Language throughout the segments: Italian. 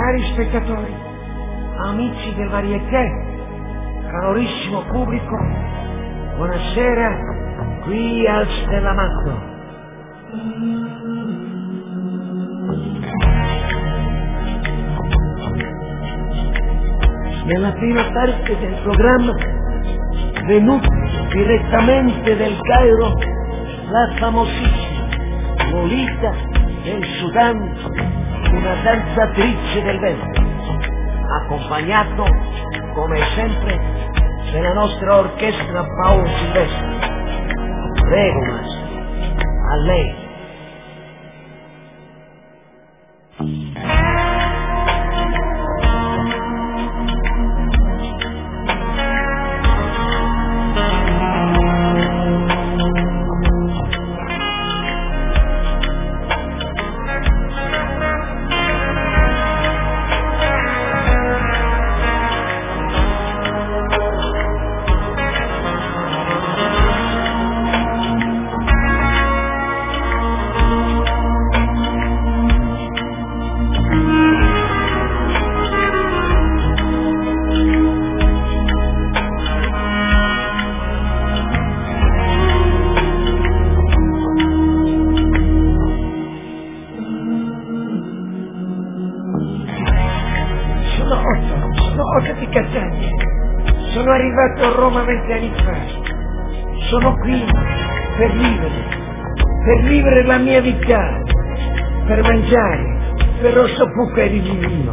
Cari spettatori, amici del Varieté, calorissimo pubblico, buonasera qui al Stellamazzo. Nella prima parte del programma, venuta direttamente del Cairo, la famosissima Lolita del Sudan, una danzatrice del vento, accompagnato, come sempre, dalla nostra orchestra Paolo Silvestri. Prego, maestro, a lei. Sono arrivato a Roma 20 anni fa. Sono qui per vivere la mia vita, per mangiare, però so poco di vino.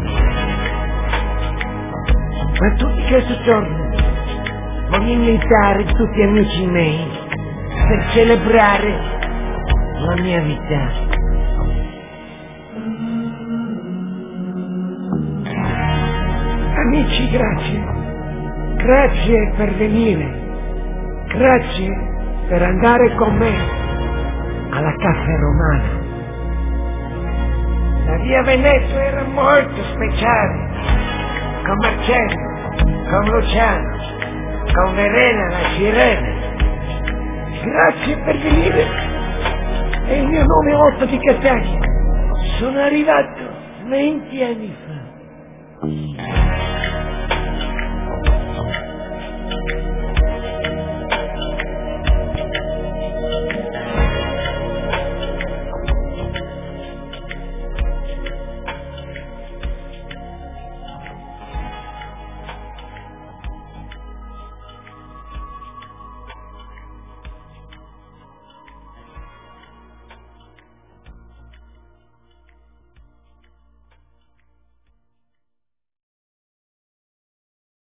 Ma tutti questi giorni voglio invitare tutti gli amici miei per celebrare la mia vita. Amici, grazie. Grazie per venire. Grazie per andare con me alla Caffè Romana. La via Veneto era molto speciale. Con Marcello, con Luciano, con Verena la sirena. Grazie per venire. E il mio nome è Otto di Catania. Sono arrivato 20 anni fa.